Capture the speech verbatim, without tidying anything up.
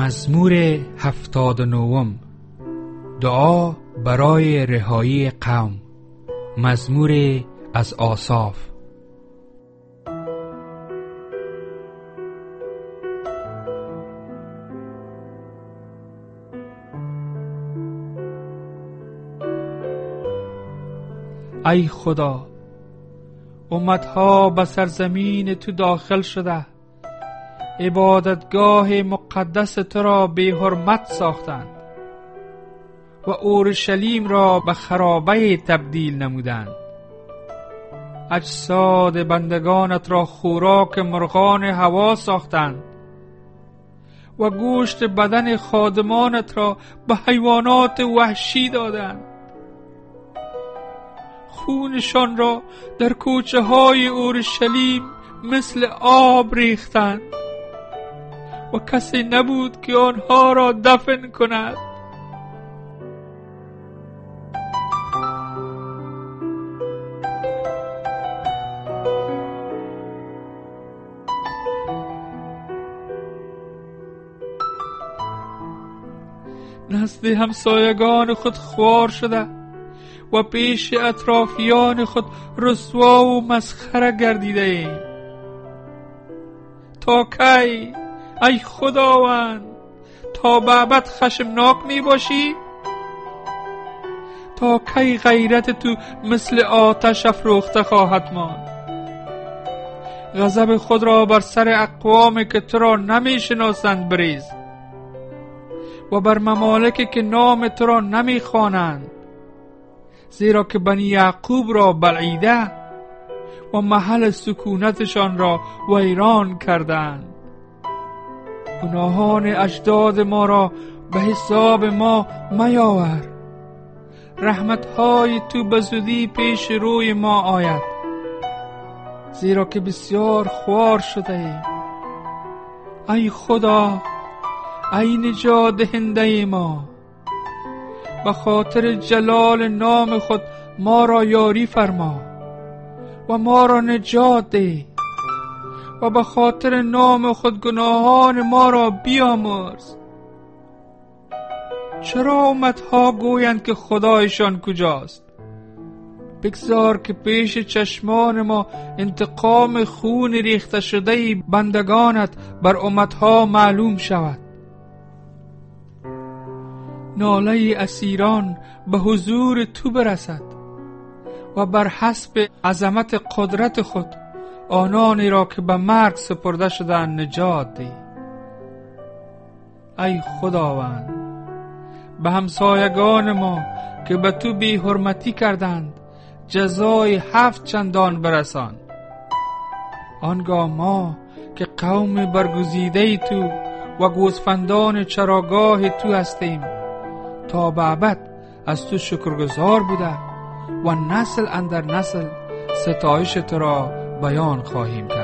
مزمور هفتاد و نوم. دعا برای رهایی قوم. مزمور از آساف. ای خدا، امتها به سرزمین تو داخل شده، عبادتگاه مقدس تو را بی حرمت ساختند و اورشلیم را به خرابه تبدیل نمودند. اجساد بندگانت را خوراک مرغان هوا ساختند و گوشت بدن خادمانت را به حیوانات وحشی دادند. خونشان را در کوچه های اورشلیم مثل آب ریختند و کسی نبود که آنها را دفن کند. نزد همسایگان خود خوار شده و پیش اطرافیان خود رسوا و مسخره گردیده ایم. تا کی ای خداوند؟ تا به ابد خشمناک می باشی؟ تا کی غیرت تو مثل آتش افروخته خواهد ماند؟ غضب خود را بر سر اقوامی که تو را نمی شناسند بریز و بر ممالکی که نام تو را نمی خوانند، زیرا که بنی یعقوب را بلعیده و محل سکونتشان را ویران کردند. گناهان اجداد ما را به حساب ما میاور. رحمتهای تو به زودی پیش روی ما آید، زیرا که بسیار خوار شده ایم. ای خدا، ای نجات دهنده ما، به خاطر جلال نام خود ما را یاری فرما و ما را نجات ده و به خاطر نام خود گناهان ما را بیامرز. چرا امتها گویند که خدایشان کجاست؟ بگذار که پیش چشمان ما انتقام خون ریخته شده بندگانت بر امتها معلوم شود. ناله اسیران به حضور تو برسد و بر حسب عظمت قدرت خود آنانی را که به مرگ سپرده شدند نجات ده. ای خداوند، به همسایگان ما که به تو بی حرمتی کردند جزای هفت چندان برسان. آنگاه ما که قوم برگزیده تو و گوسفندان چراگاه تو هستیم، تا به ابد از تو شکرگزار بوده و نسل اندر نسل ستایش تو را بیان خواهیم کرد.